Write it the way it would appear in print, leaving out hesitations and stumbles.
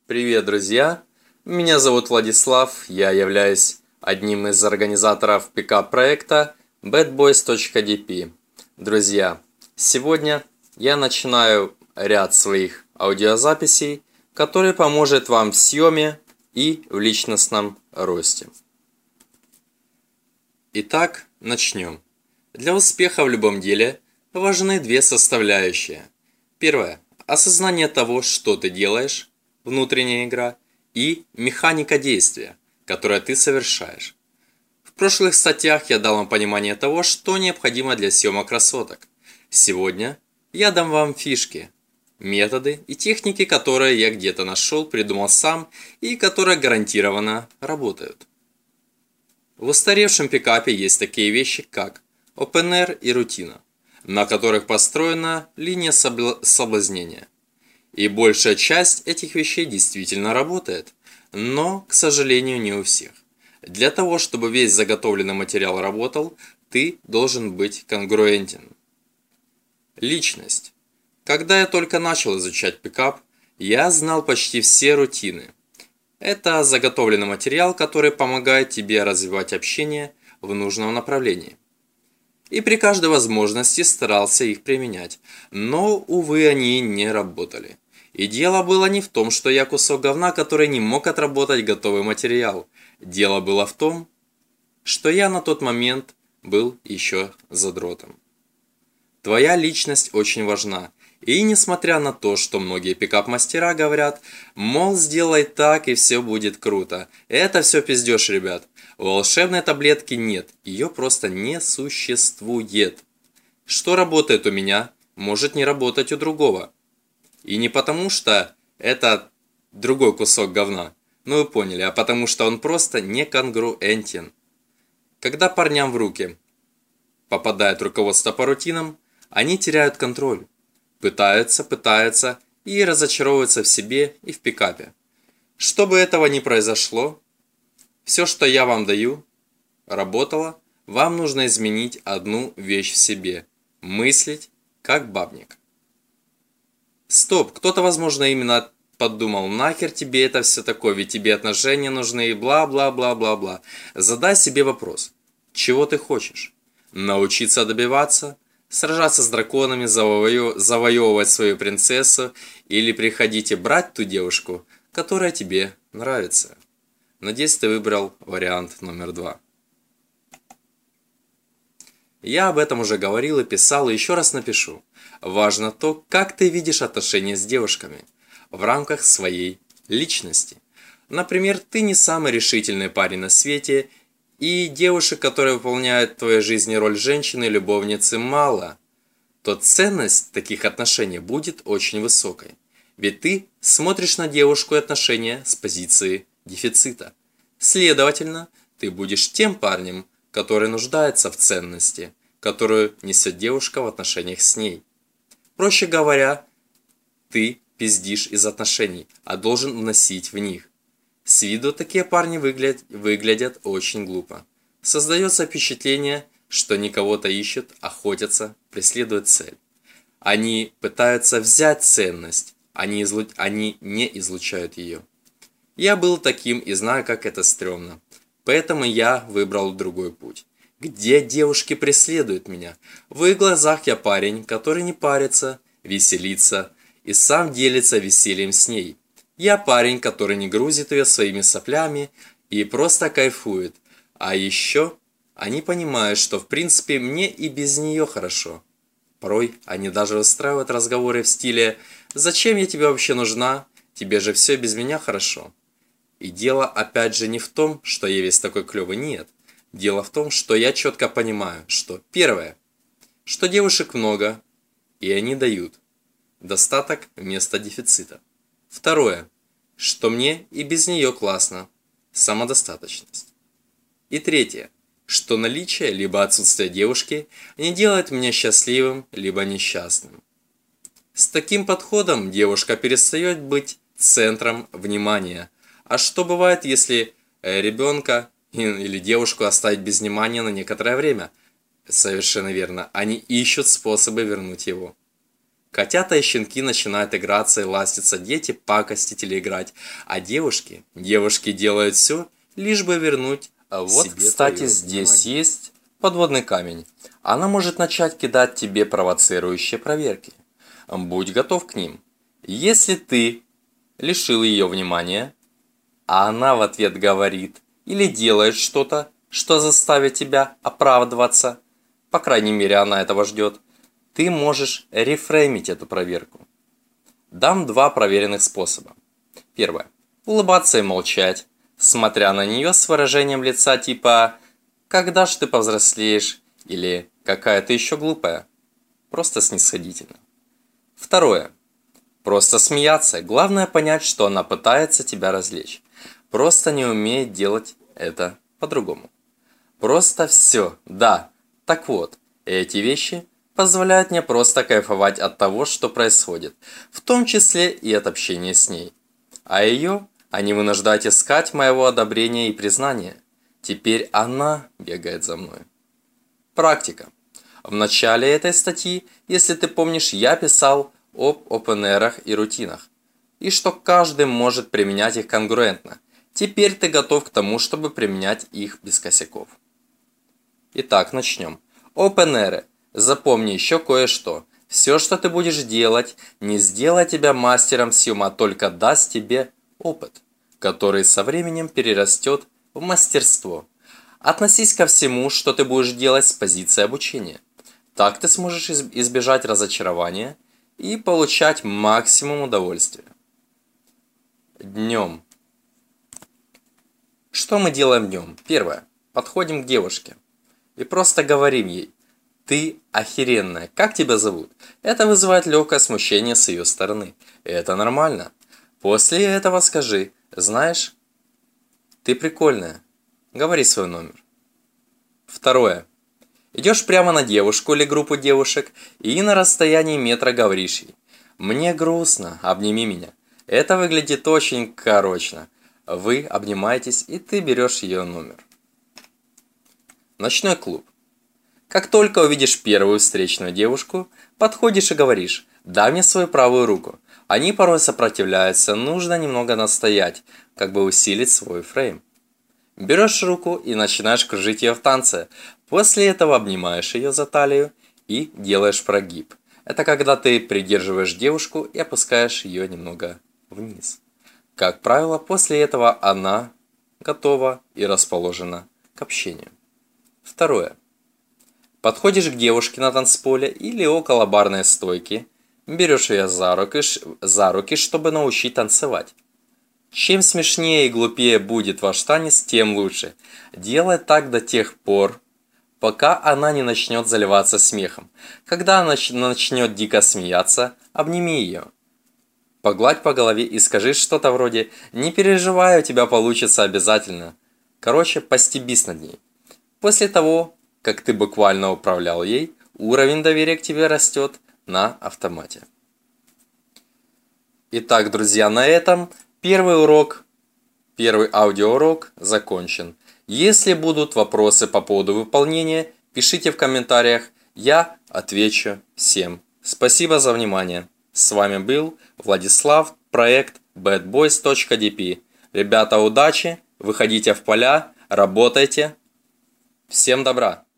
Привет, друзья! Меня зовут Владислав, я являюсь одним из организаторов пикап-проекта badboys.dp. Друзья, сегодня я начинаю ряд своих аудиозаписей, который поможет вам в съеме и в личностном росте. Итак, начнем. Для успеха в любом деле важны две составляющие. Первое – осознание того, что ты делаешь, внутренняя игра, и механика действия, которое ты совершаешь. В прошлых статьях я дал вам понимание того, что необходимо для съемок красоток. Сегодня я дам вам фишки, методы и техники, которые я где-то нашел, придумал сам и которые гарантированно работают. В устаревшем пикапе есть такие вещи, как open-air и рутина, на которых построена линия соблазнения. И большая часть этих вещей действительно работает, но, к сожалению, не у всех. Для того, чтобы весь заготовленный материал работал, ты должен быть конгруентен. Личность. Когда я только начал изучать пикап, я знал почти все рутины. Это заготовленный материал, который помогает тебе развивать общение в нужном направлении. И при каждой возможности старался их применять, но, увы, они не работали. И дело было не в том, что я кусок говна, который не мог отработать готовый материал. Дело было в том, что я на тот момент был еще задротом. Твоя личность очень важна. И несмотря на то, что многие пикап-мастера говорят, мол, сделай так и все будет круто. Это все пиздеж, ребят. Волшебной таблетки нет, ее просто не существует. Что работает у меня, может не работать у другого. И не потому, что это другой кусок говна, ну вы поняли, а потому что он просто не конгруентен. Когда парням в руки попадает руководство по рутинам, они теряют контроль. Пытаются и разочаровываются в себе и в пикапе. Чтобы этого не произошло, все, что я вам даю, работало, вам нужно изменить одну вещь в себе. Мыслить как бабник. Стоп, кто-то, возможно, именно подумал, нахер тебе это все такое, ведь тебе отношения нужны и бла-бла-бла-бла-бла. Задай себе вопрос, чего ты хочешь? Научиться добиваться? Сражаться с драконами, завоевывать свою принцессу или приходите брать ту девушку, которая тебе нравится? Надеюсь, ты выбрал вариант номер 2. Я об этом уже говорил и писал, и еще раз напишу. Важно то, как ты видишь отношения с девушками в рамках своей личности. Например, ты не самый решительный парень на свете, и девушек, которые выполняют в твоей жизни роль женщины и любовницы, мало, то ценность таких отношений будет очень высокой. Ведь ты смотришь на девушку и отношения с позиции дефицита. Следовательно, ты будешь тем парнем, который нуждается в ценности, которую несет девушка в отношениях с ней. Проще говоря, ты пиздишь из отношений, а должен вносить в них. С виду такие парни выглядят очень глупо. Создается впечатление, что они кого-то ищут, охотятся, преследуют цель. Они пытаются взять ценность, они не излучают ее. Я был таким и знаю, как это стрёмно. Поэтому я выбрал другой путь. Где девушки преследуют меня? В их глазах я парень, который не парится, веселится и сам делится весельем с ней. Я парень, который не грузит ее своими соплями и просто кайфует. А еще они понимают, что в принципе мне и без нее хорошо. Порой они даже устраивают разговоры в стиле «Зачем я тебе вообще нужна? Тебе же все без меня хорошо». И дело опять же не в том, что я весь такой клевый, нет. Дело в том, что я четко понимаю, что первое, что девушек много, и они дают достаток вместо дефицита. Второе, что мне и без нее классно, самодостаточность. И третье, что наличие либо отсутствие девушки не делает меня счастливым либо несчастным. С таким подходом девушка перестает быть центром внимания. А что бывает, если ребенка или девушку оставить без внимания на некоторое время? Совершенно верно, они ищут способы вернуть его. Котята и щенки начинают играться и ластиться, дети пакостить или играть, а девушки делают все, лишь бы вернуть вот, себе кстати, твое здесь внимание. Есть подводный камень. Она может начать кидать тебе провоцирующие проверки. Будь готов к ним. Если ты лишил ее внимания, а она в ответ говорит или делает что-то, что заставит тебя оправдываться, по крайней мере она этого ждет, ты можешь рефреймить эту проверку. Дам два проверенных способа. Первое. Улыбаться и молчать, смотря на нее с выражением лица типа «Когда ж ты повзрослеешь?» или «Какая ты еще глупая?» Просто снисходительно. Второе. Просто смеяться. Главное понять, что она пытается тебя развлечь. Просто не умеет делать это по-другому. Просто все. Да. Так вот, эти вещи позволяют мне просто кайфовать от того, что происходит, в том числе и от общения с ней. А ее они вынуждают искать моего одобрения и признания. Теперь она бегает за мной. Практика. В начале этой статьи, если ты помнишь, я писал об ОПНРах и рутинах, и что каждый может применять их конгруентно. Теперь ты готов к тому, чтобы применять их без косяков. Итак, начнем. ОПНРы. Запомни еще кое-что. Все, что ты будешь делать, не сделает тебя мастером всем, а только даст тебе опыт, который со временем перерастет в мастерство. Относись ко всему, что ты будешь делать с позиции обучения. Так ты сможешь избежать разочарования и получать максимум удовольствия. Днем. Что мы делаем днем? Первое. Подходим к девушке и просто говорим ей: «Ты охеренная, как тебя зовут?» Это вызывает легкое смущение с ее стороны. Это нормально. После этого скажи: «Знаешь, ты прикольная. Говори свой номер». Второе. Идешь прямо на девушку или группу девушек и на расстоянии метра говоришь ей: «Мне грустно, обними меня». Это выглядит очень корочно. Вы обнимаетесь, и ты берешь ее номер. Ночной клуб. Как только увидишь первую встречную девушку, подходишь и говоришь: «Дай мне свою правую руку». Они порой сопротивляются, нужно немного настоять, как бы усилить свой фрейм. Берешь руку и начинаешь кружить ее в танце. После этого обнимаешь ее за талию и делаешь прогиб. Это когда ты придерживаешь девушку и опускаешь ее немного вниз. Как правило, после этого она готова и расположена к общению. Второе. Подходишь к девушке на танцполе или около барной стойки, берешь ее за руки, чтобы научить танцевать. Чем смешнее и глупее будет ваш танец, тем лучше. Делай так до тех пор, пока она не начнет заливаться смехом. Когда она начнет дико смеяться, обними ее. Погладь по голове и скажи что-то вроде: «Не переживай, у тебя получится обязательно». Короче, постебись над ней. После того, как ты буквально управлял ей, уровень доверия к тебе растет на автомате. Итак, друзья, на этом первый аудиоурок закончен. Если будут вопросы по поводу выполнения, пишите в комментариях, я отвечу всем. Спасибо за внимание. С вами был Владислав, проект badboys.dp. Ребята, удачи, выходите в поля, работайте. Всем добра!